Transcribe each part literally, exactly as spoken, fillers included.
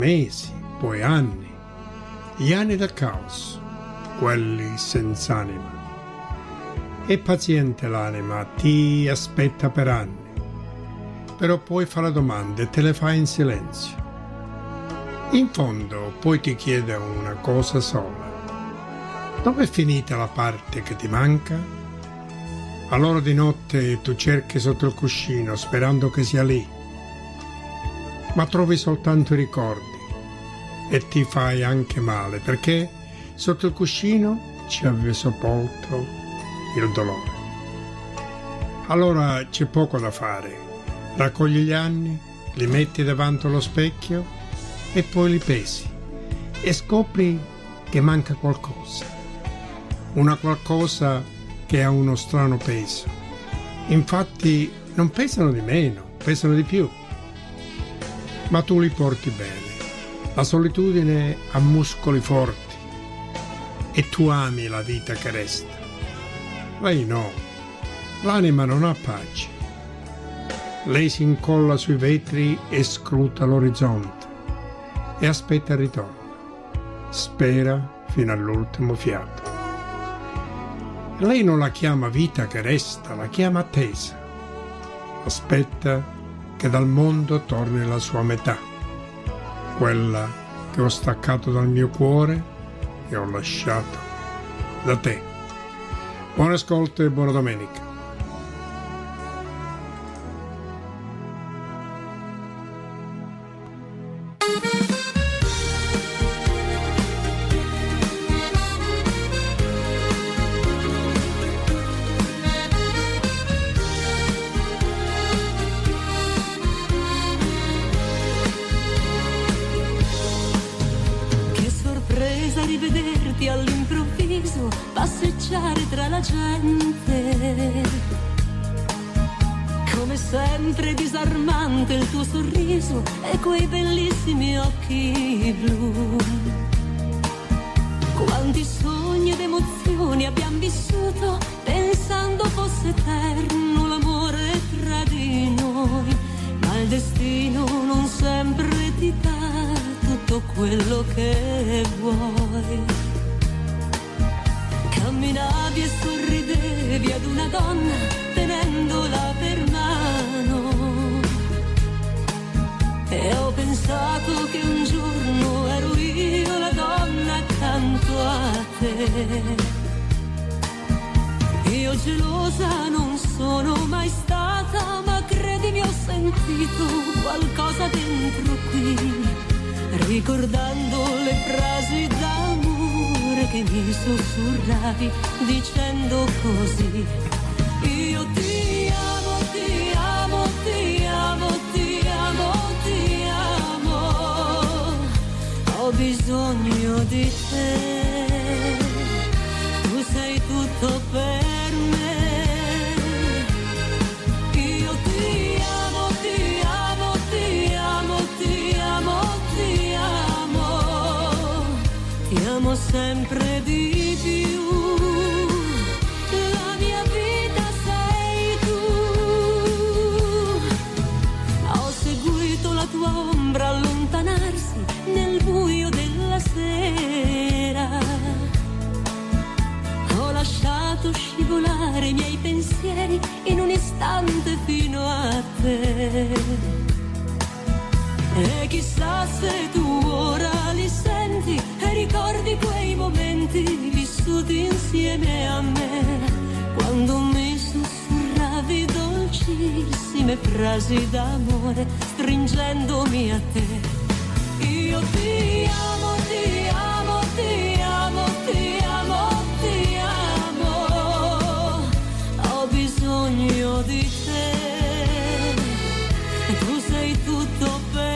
mesi, poi anni, gli anni del caos, quelli senza anima. È paziente l'anima, ti aspetta per anni, però poi fa le domande e te le fa in silenzio. In fondo poi ti chiede una cosa sola: dove è finita la parte che ti manca? Allora di notte tu cerchi sotto il cuscino sperando che sia lì, ma trovi soltanto i ricordi e ti fai anche male, perché sotto il cuscino ci avevi sepolto il dolore. Allora c'è poco da fare: raccogli gli anni, li metti davanti allo specchio e poi li pesi e scopri che manca qualcosa, una qualcosa che ha uno strano peso. Infatti non pesano di meno, pesano di più, ma tu li porti bene. La solitudine ha muscoli forti e tu ami la vita che resta. Lei no, l'anima non ha pace. Lei si incolla sui vetri e scruta l'orizzonte e aspetta il ritorno. Spera fino all'ultimo fiato. Lei non la chiama vita che resta, la chiama attesa. Aspetta che dal mondo torni la sua metà, quella che ho staccato dal mio cuore e ho lasciato da te. Buon ascolto e buona domenica. Rivederti all'improvviso, passeggiare tra la gente. Come sempre disarmante il tuo sorriso e quei bellissimi occhi blu. Quanti sogni ed emozioni abbiamo vissuto pensando fosse eterno l'amore tra di noi, ma il destino non sempre ti dà tutto quello che vuoi. Camminavi e sorridevi ad una donna tenendola per mano, e ho pensato che un giorno ero io la donna accanto a te. Io gelosa non sono mai stata, ma credimi ho sentito qualcosa dentro qui, ricordando le frasi d'amore che mi sussurravi, dicendo così: io ti amo, ti amo, ti amo, ti amo, ti amo, ho bisogno di te, tu sei tutto per me. Io ti amo, ti amo, ti amo, ti amo, ti amo, ti amo sempre di più. La mia vita sei tu. Ho seguito la tua ombra allontanarsi nel buio della sera. Ho lasciato scivolare i miei pensieri in un istante fino a te. E chissà se tu ora li senti e ricordi quei momenti vissuti insieme a me, quando mi sussurravi dolcissime frasi d'amore, stringendomi a te. Io ti amo, ti amo, ti amo, ti amo, ti amo, ho bisogno di te, tu sei tutto per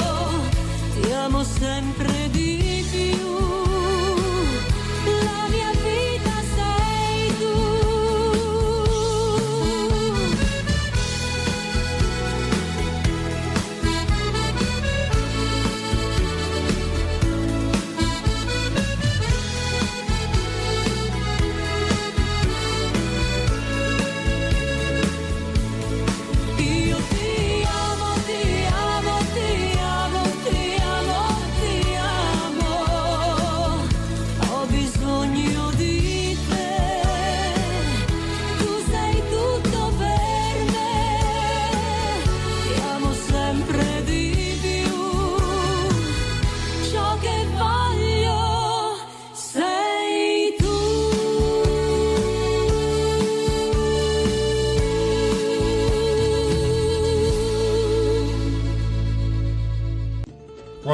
sempre di più. La mia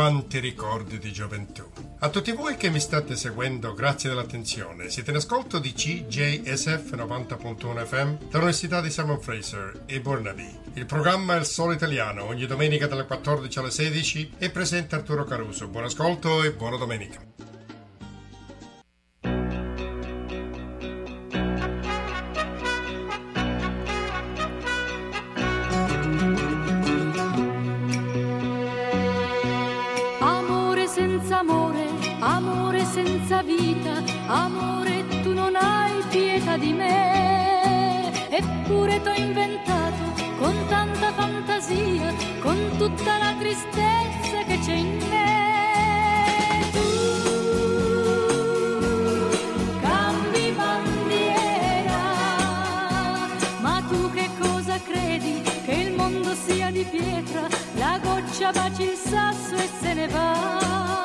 Quanti ricordi di gioventù. A tutti voi che mi state seguendo, grazie dell'attenzione. Siete in ascolto di C J S F novanta punto uno F M dall'Università di Simon Fraser e Burnaby. Il programma è Il Solo Italiano, ogni domenica dalle quattordici alle sedici, e presenta Arturo Caruso. Buon ascolto e buona domenica. Senza vita, amore, tu non hai pietà di me, eppure t'ho inventato con tanta fantasia, con tutta la tristezza che c'è in me. Tu cambi bandiera, ma tu che cosa credi? Che il mondo sia di pietra, la goccia baci il sasso e se ne va.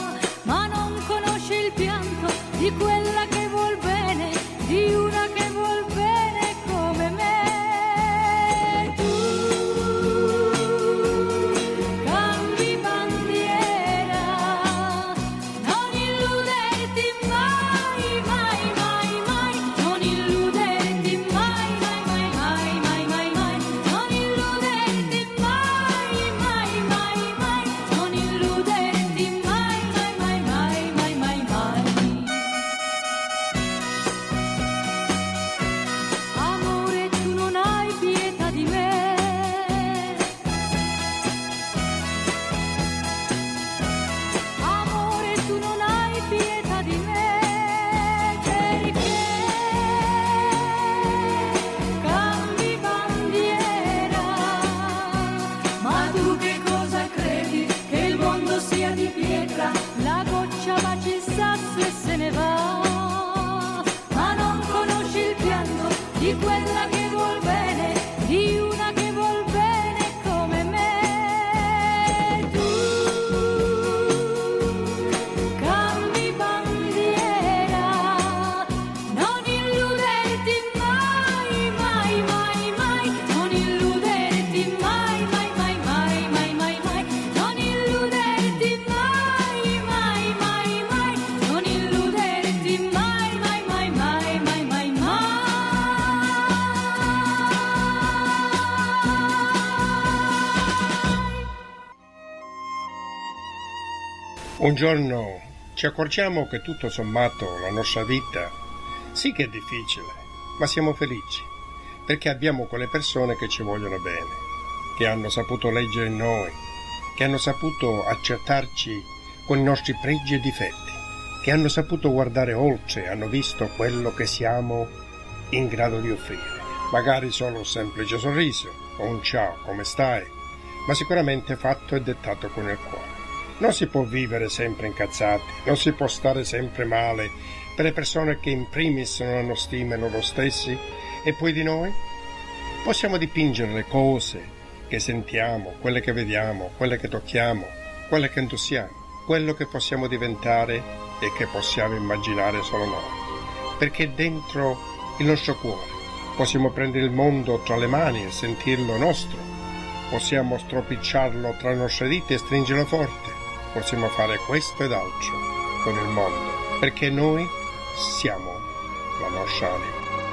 Il pianto di quella che vuol bene, di una che vuol bene come me. Tu cambi bandiera, non illuderti mai, mai, mai, mai, non illuderti mai, mai, mai, mai, mai, mai, mai, non illuderti mai, mai, mai, mai, non illuderti mai, mai, mai, mai, mai, mai. Amore, tu non hai pietà di me. Amore, tu non hai pietà di me, perché cambi bandiera. Ma tu che cosa credi? Che il mondo sia di pietra, la goccia baci il sasso e se ne va. Ma non conosci il pianto di quella che vuol bene, di una che vuol bene come me. Tu cambi bandiera, non illuderti mai, mai, mai, mai, non illuderti mai, mai, mai, mai, mai, mai, mai, non illuderti mai, mai, mai, mai, non illuderti mai, mai, mai, mai, mai, mai, mai. Un giorno ci accorgiamo che tutto sommato la nostra vita sì che è difficile, ma siamo felici, perché abbiamo quelle persone che ci vogliono bene, che hanno saputo leggere in noi, che hanno saputo accettarci con i nostri pregi e difetti, che hanno saputo guardare oltre, hanno visto quello che siamo in grado di offrire. Magari solo un semplice sorriso o un ciao, come stai, ma sicuramente fatto e dettato con il cuore. Non si può vivere sempre incazzati, non si può stare sempre male per le persone che in primis non hanno stima in loro stessi, e poi di noi? Possiamo dipingere le cose che sentiamo, quelle che vediamo, quelle che tocchiamo, quelle che indossiamo, quello che possiamo diventare e che possiamo immaginare solo noi, perché dentro il nostro cuore possiamo prendere il mondo tra le mani e sentirlo nostro, possiamo stropicciarlo tra le nostre dita e stringerlo forte. Possiamo fare questo ed altro con il mondo, perché noi siamo la nostra anima.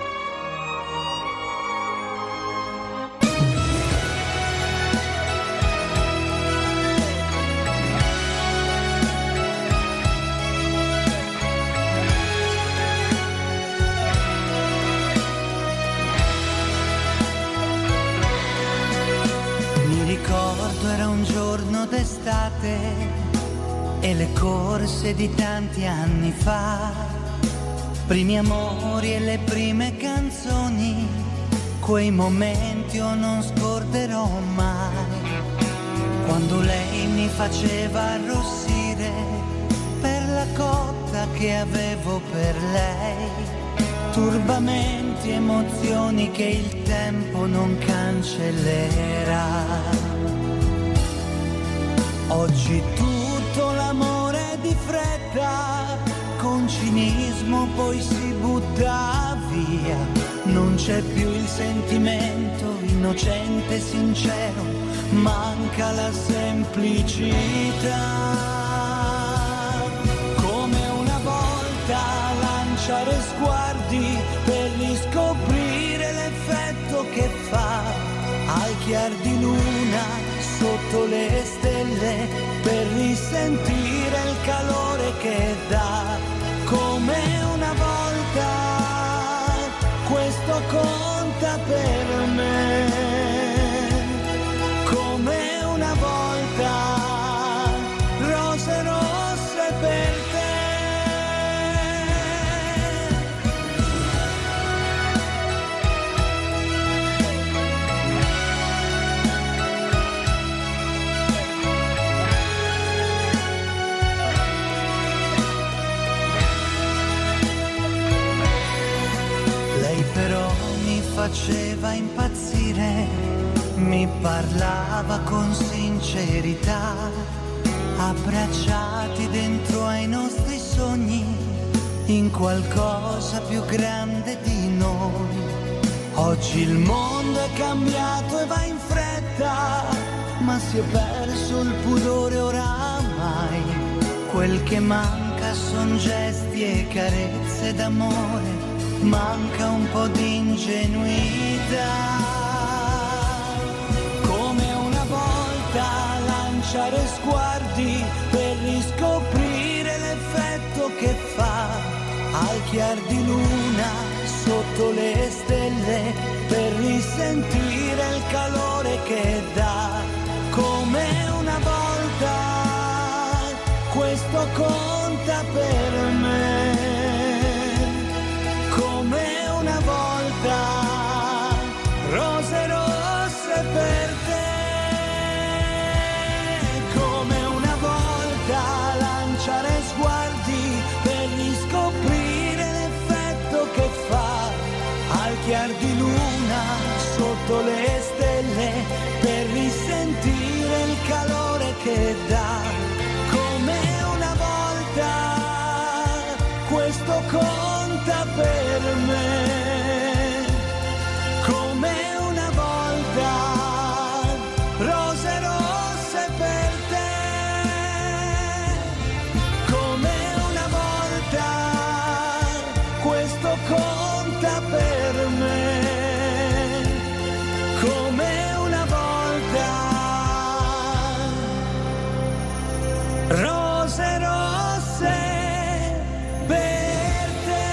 Mi ricordo era un giorno d'estate e le corse di tanti anni fa, primi amori e le prime canzoni, quei momenti io non scorderò mai. Quando lei mi faceva arrossire per la cotta che avevo per lei, turbamenti, emozioni che il tempo non cancellera. Oggi tutto l'amore di fretta, con cinismo poi si butta via. Non c'è più il sentimento innocente e sincero, manca la semplicità. Come una volta lanciare sguardi per riscoprire l'effetto che fa al chiar di luna sotto le stelle, per risentire il calore che dà. Come una volta questo conta per me, come una volta rose rosse per te. Però mi faceva impazzire, mi parlava con sincerità, abbracciati dentro ai nostri sogni, in qualcosa più grande di noi. Oggi il mondo è cambiato e va in fretta, ma si è perso il pudore oramai. Quel che manca son gesti e carezze d'amore, manca un po' di ingenuità. Come una volta lanciare sguardi per riscoprire l'effetto che fa al chiar di luna sotto le stelle, per risentire il calore che dà. Come una volta questo conta per me, come una volta rose rosse per te. Come una volta lanciare sguardi per riscoprire l'effetto che fa al chiar di luna sotto le stelle, per risentire il calore che dà. Come una volta questo conta per me, come una volta rose rosse per te. Come una volta questo conta per me, come una volta rose rosse per te.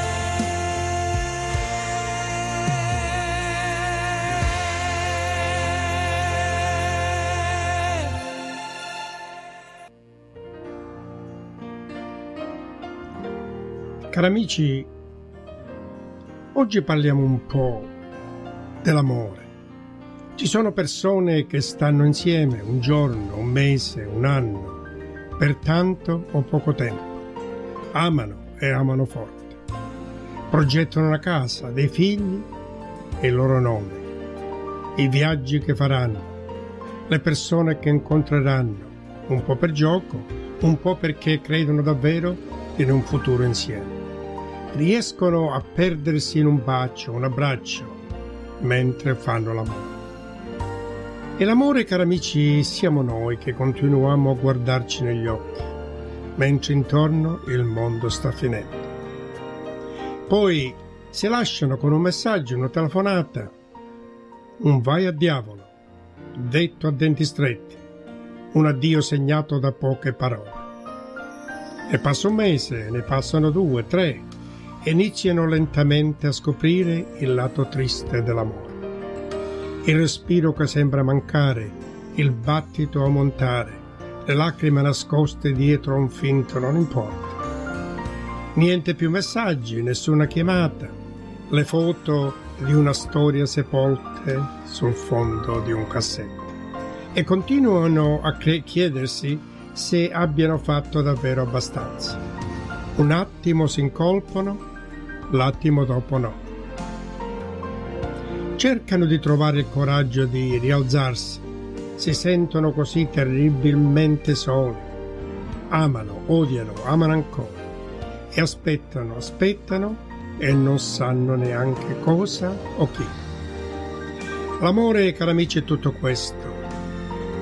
Cari amici, oggi parliamo un po' dell'amore. Ci sono persone che stanno insieme un giorno, un mese, un anno, per tanto o poco tempo. Amano e amano forte. Progettano una casa, dei figli e il loro nome, i viaggi che faranno, le persone che incontreranno, un po' per gioco, un po' perché credono davvero in un futuro insieme. Riescono a perdersi in un bacio, un abbraccio, mentre fanno l'amore. E l'amore, cari amici, siamo noi che continuiamo a guardarci negli occhi, mentre intorno il mondo sta finendo. Poi si lasciano con un messaggio, una telefonata, un vai a diavolo, detto a denti stretti, un addio segnato da poche parole. Ne passa un mese, ne passano due, tre, e iniziano lentamente a scoprire il lato triste dell'amore. Il respiro che sembra mancare, il battito a montare, le lacrime nascoste dietro a un finto non importa. Niente più messaggi, nessuna chiamata, le foto di una storia sepolte sul fondo di un cassetto. E continuano a chiedersi se abbiano fatto davvero abbastanza. Un attimo si incolpano, l'attimo dopo no. Cercano di trovare il coraggio di rialzarsi, si sentono così terribilmente soli. Amano, odiano, amano ancora. E aspettano, aspettano e non sanno neanche cosa o chi. L'amore, cari amici, è tutto questo.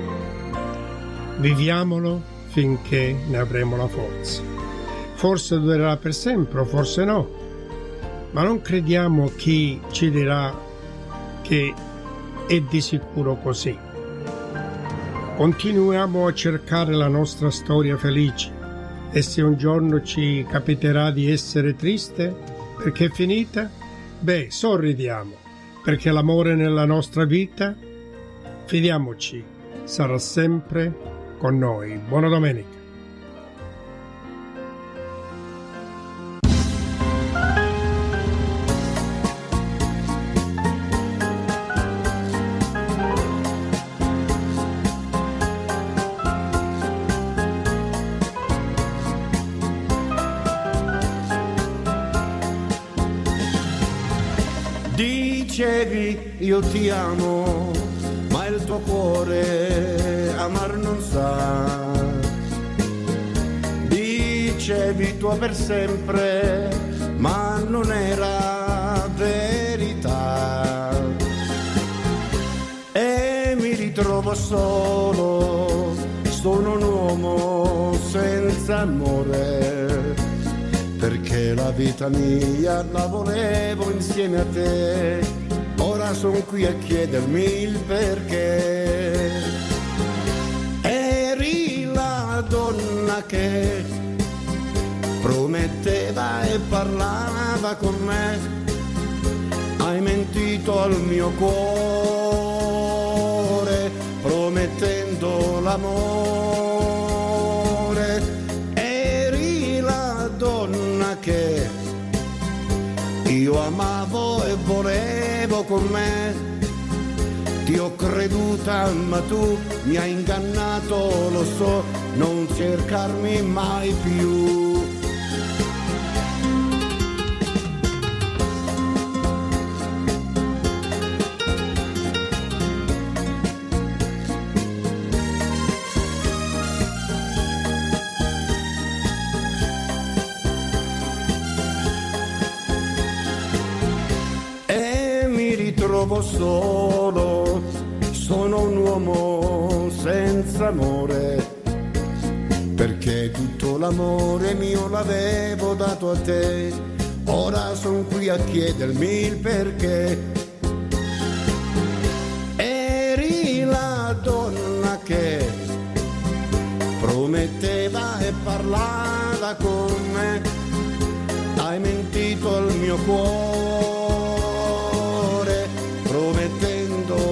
Viviamolo finché ne avremo la forza. Forse durerà per sempre, o forse no, ma non crediamo chi ci dirà che è di sicuro così. Continuiamo a cercare la nostra storia felice e se un giorno ci capiterà di essere triste perché è finita, beh, sorridiamo, perché l'amore nella nostra vita, fidiamoci, sarà sempre con noi. Buona domenica. Dicevi io ti amo, ma il tuo cuore amar non sa. Dicevi tu per sempre, ma non era verità. E mi ritrovo solo, sono un uomo senza amore, perché la vita mia la volevo insieme a te. Ora son qui a chiedermi il perché. Eri la donna che prometteva e parlava con me. Hai mentito al mio cuore, promettendo l'amore. Eri la donna che io amavo e volevo con me. Ti ho creduta ma tu mi hai ingannato, lo so, non cercarmi mai più. Trovo solo, sono un uomo senza amore, perché tutto l'amore mio l'avevo dato a te. Ora son qui a chiedermi il perché. Eri la donna che prometteva e parlava con me. Hai mentito al mio cuore, promettendo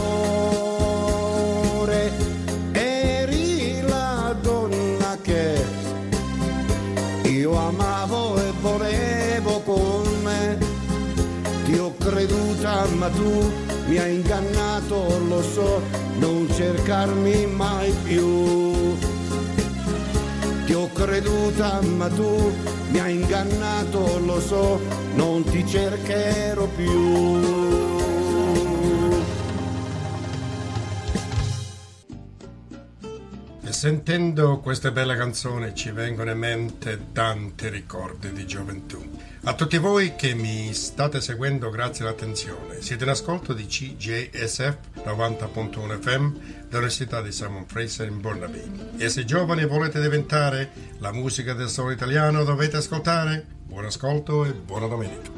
l'amore. Eri la donna che io amavo e volevo con me. Ti ho creduta ma tu mi hai ingannato, lo so, non cercarmi mai più. Ti ho creduta ma tu mi hai ingannato, lo so, non ti cercherò più. Sentendo queste belle canzoni ci vengono in mente tanti ricordi di gioventù. A tutti voi che mi state seguendo, grazie all'attenzione. Siete in ascolto di C J S F novanta punto uno F M dell'Università di Simon Fraser in Burnaby. E se giovani volete diventare, la musica del solo italiano dovete ascoltare. Buon ascolto e buona domenica.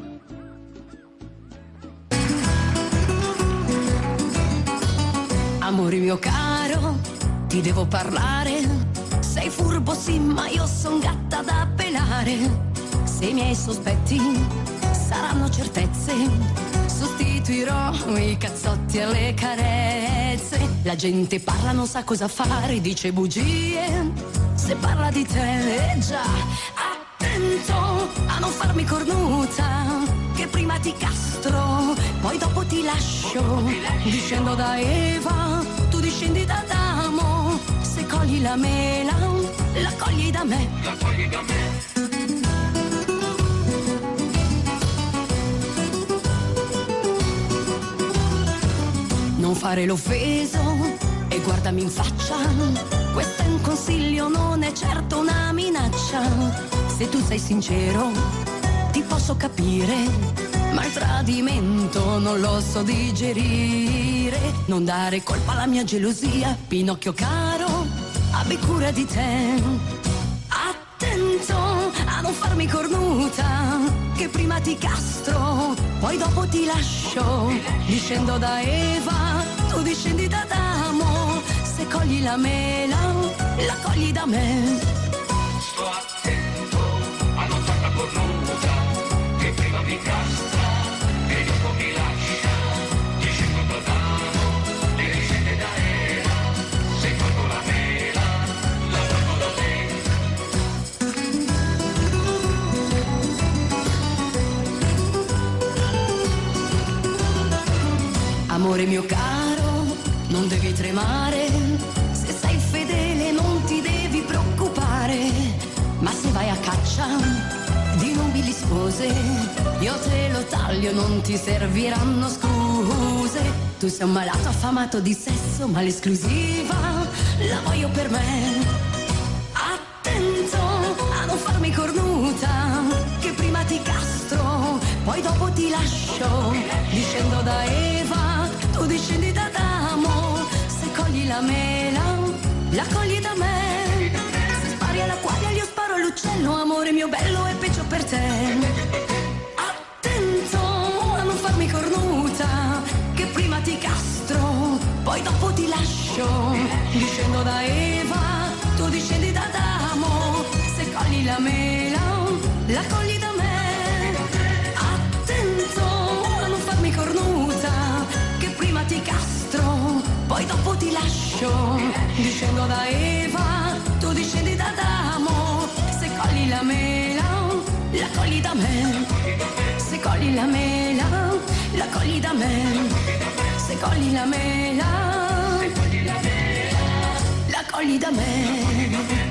Amore mio caro, ti devo parlare. Sei furbo sì, ma io son gatta da pelare. Se i miei sospetti saranno certezze, sostituirò i cazzotti e le carezze. La gente parla, non sa cosa fare, dice bugie. Se parla di te, eh già, attento a non farmi cornuta, che prima ti castro, poi dopo ti lascio. Discendo da Eva, tu discendi da Adamo. Se cogli la mela, la cogli da me. La cogli da me. Non fare l'offeso e guardami in faccia. Questo è un consiglio, non è certo una minaccia. Se tu sei sincero, ti posso capire, ma il tradimento non lo so digerire. Non dare colpa alla mia gelosia, Pinocchio caro, abbi cura di te. Attento a non farmi cornuta, che prima ti castro, poi dopo ti lascio. Discendo da Eva, tu discendi da Adamo. Se cogli la mela, la cogli da me. Sto attento a non farla cornuta, che prima mi castra e dopo mi lascia. Discendo da Adamo, ti discende da Eva. Se colgo la mela, la colgo da te. Amore mio caro, non devi tremare, se sei fedele non ti devi preoccupare, ma se vai a caccia di nobili spose, io te lo taglio, non ti serviranno scuse. Tu sei un malato affamato di sesso, ma l'esclusiva la voglio per me. Attento a non farmi cornuta, che prima ti castro, poi dopo ti lascio. Discendo da Eva, tu discendi da Adamo. Se cogli la mela, la cogli da me. Se spari alla quaglia, io sparo all'uccello. Amore mio bello, è peggio per te. Attento a non farmi cornuta, che prima ti castro, poi dopo ti lascio. Discendo da Eva, tu discendi da Adamo. Se cogli la mela, la cogli da me. Attento a non farmi cornuta, che prima ti castro, poi dopo ti lascio. Discendo da Eva, tu discendi da Adamo. Se cogli la mela, la cogli da me. Se cogli la mela, la cogli da me. Se cogli la mela, la cogli da me.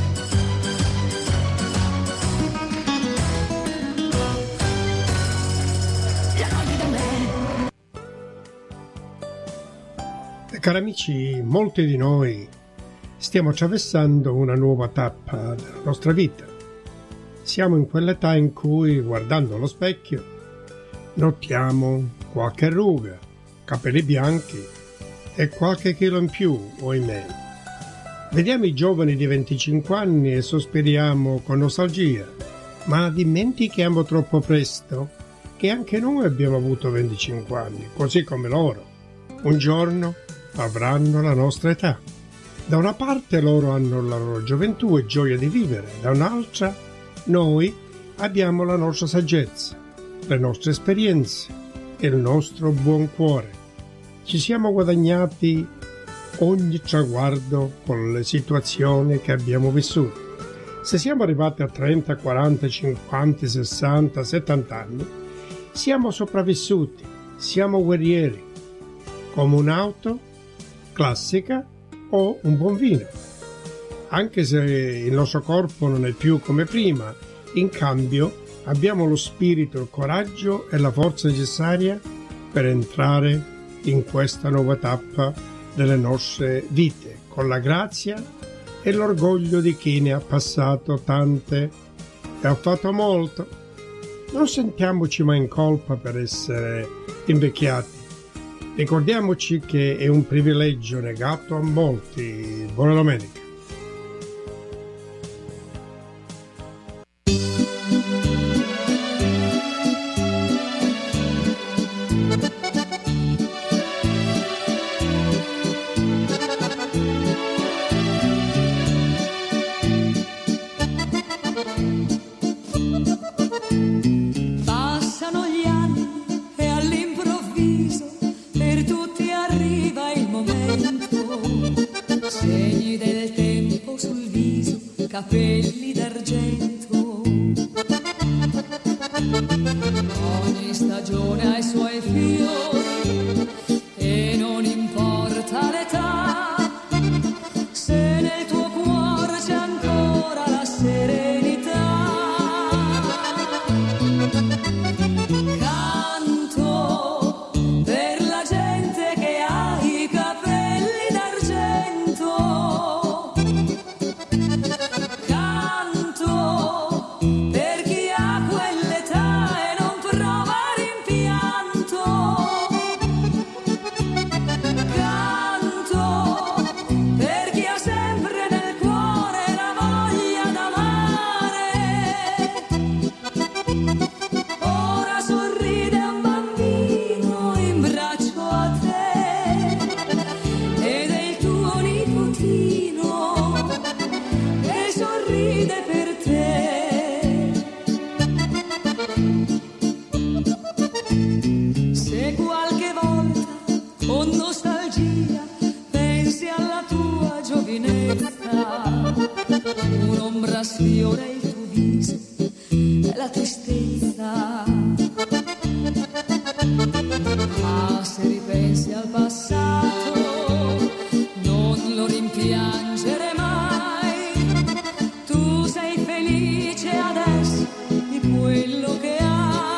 Cari amici, molti di noi stiamo attraversando una nuova tappa della nostra vita. Siamo in quell'età in cui, guardando allo specchio, notiamo qualche ruga, capelli bianchi e qualche chilo in più, ohimè. Vediamo i giovani di venticinque anni e sospiriamo con nostalgia, ma dimentichiamo troppo presto che anche noi abbiamo avuto venticinque anni, così come loro. Un giorno avranno la nostra età. Da una parte loro hanno la loro gioventù e gioia di vivere, da un'altra noi abbiamo la nostra saggezza, le nostre esperienze e il nostro buon cuore. Ci siamo guadagnati ogni traguardo con le situazioni che abbiamo vissuto. Se siamo arrivati a trenta, quaranta, cinquanta, sessanta, settanta anni, siamo sopravvissuti, siamo guerrieri, come un'auto classica o un buon vino. Anche se il nostro corpo non è più come prima, in cambio abbiamo lo spirito, il coraggio e la forza necessaria per entrare in questa nuova tappa delle nostre vite, con la grazia e l'orgoglio di chi ne ha passato tante e ha fatto molto. Non sentiamoci mai in colpa per essere invecchiati. Ricordiamoci che è un privilegio negato a molti. Buona domenica. Passano gli anni e all'improvviso per tutti arriva il momento, segni del tempo sul viso, capelli d'argento. Ogni stagione ha i suoi fiori e non importa l'età, se nel tuo cuore c'è ancora la serenità. Canto per la gente che ha i capelli d'argento, canto per chi ha quell'età e non prova rimpianto. sfiora il tuo viso e la tristezza. Ma se ripensi al passato non lo rimpiangere mai, tu sei felice adesso di quello che hai.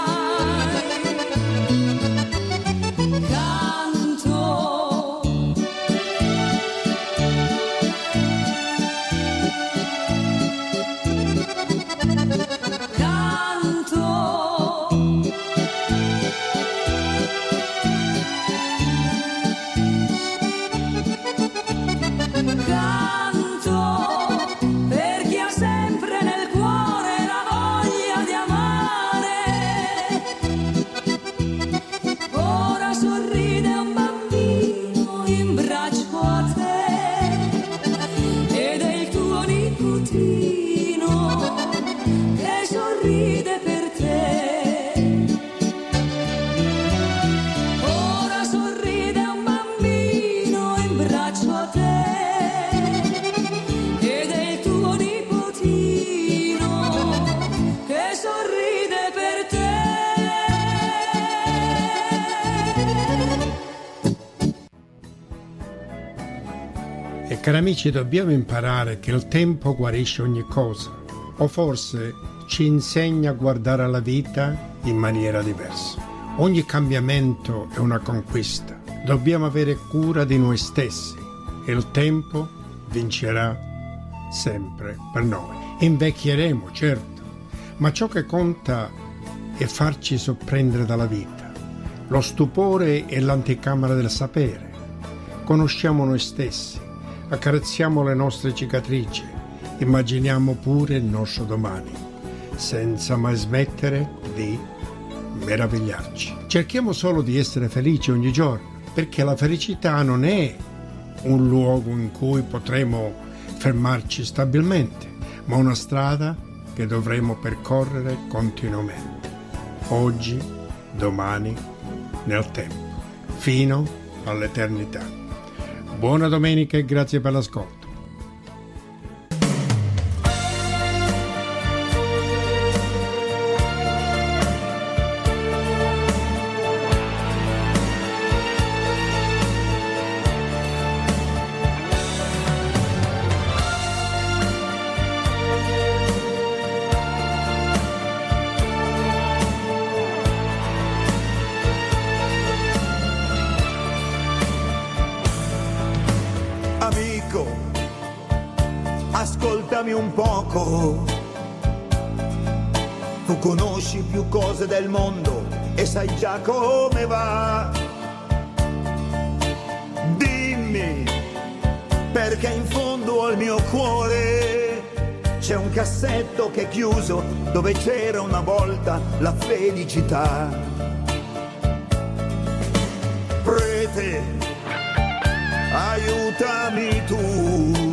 Cari amici, dobbiamo imparare che il tempo guarisce ogni cosa, o forse ci insegna a guardare la vita in maniera diversa. Ogni cambiamento è una conquista. Dobbiamo avere cura di noi stessi e il tempo vincerà sempre per noi. Invecchieremo, certo, ma ciò che conta è farci sorprendere dalla vita. Lo stupore è l'anticamera del sapere. Conosciamo noi stessi. Accarezziamo le nostre cicatrici, immaginiamo pure il nostro domani, senza mai smettere di meravigliarci. Cerchiamo solo di essere felici ogni giorno, perché la felicità non è un luogo in cui potremo fermarci stabilmente, ma una strada che dovremo percorrere continuamente, oggi, domani, nel tempo, fino all'eternità. Buona domenica e grazie per l'ascolto. Ascoltami un poco, tu conosci più cose del mondo e sai già come va. Dimmi, perché in fondo al mio cuore c'è un cassetto che è chiuso dove c'era una volta la felicità. Prete, aiutami tu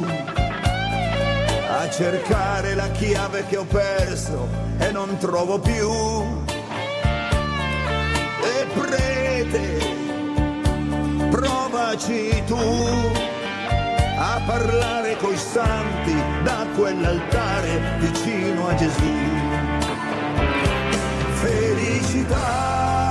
a cercare la chiave che ho perso e non trovo più. E prete, provaci tu a parlare coi santi da quell'altare vicino a Gesù. Felicità,